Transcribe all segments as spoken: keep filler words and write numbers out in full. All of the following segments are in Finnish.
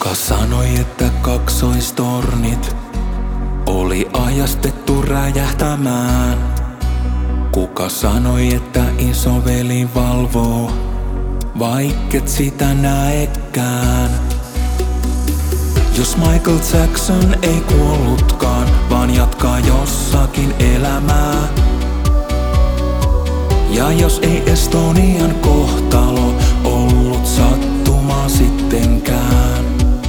Kuka sanoi, että kaksoistornit oli ajastettu räjähtämään? Kuka sanoi, että isoveli valvoo, vaikket sitä näekään? Jos Michael Jackson ei kuollutkaan, vaan jatkaa jossakin elämää. Ja jos ei Estonian kohtalo ollut sattumaa sittenkään.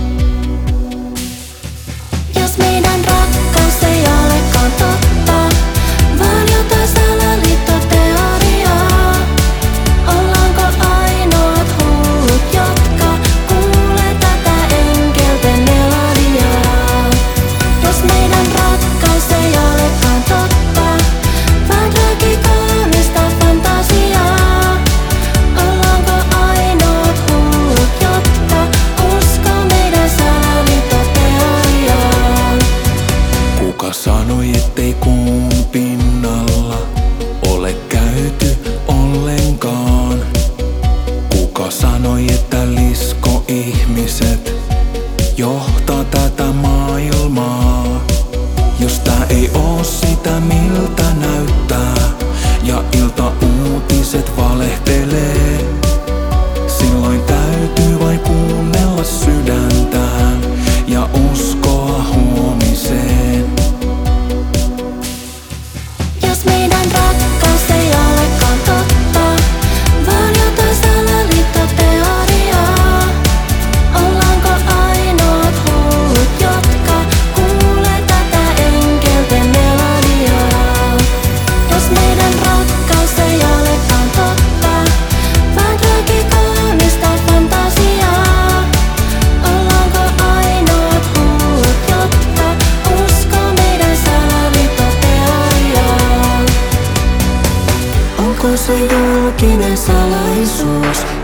Jos meidän rakkaus ei olekaan totta, vaan jotain salaliittoteoriaa, ollaanko ainoat hullut, jotka kuulee tätä enkelten melodiaa? Jos meidän rakkaus ei olekaan totta, vaan tragikoomista fantasiaa, ollaanko ainoat hullut, jotka uskoo meidän salaliittoteoriaan? Kuka sanoi, ettei kuun pinnalla ole käyty ollenkaan? Kuka sanoi, että lisko-ihmiset johtaa tätä maailmaa? Jos tää ei oo sitä, miltä näyttää, ja iltauutiset valehtelee, silloin täytyy vain kuunnella sydäntään ja uskoa huomiseen. Jos meidän rakkaus ei olekaan totta, vaan jotain salaliittoteoriaa, ollaanko ainoat hullut, jotka kuulee tätä enkelten melodiaa? Jos meidän rakkaus ei olekaan totta, vaan tragikoomista fantasiaa, ollaanko ainoat hullut, jotka uskoo meidän salaliittoteoriaan? Onko se julkinen salaisuus?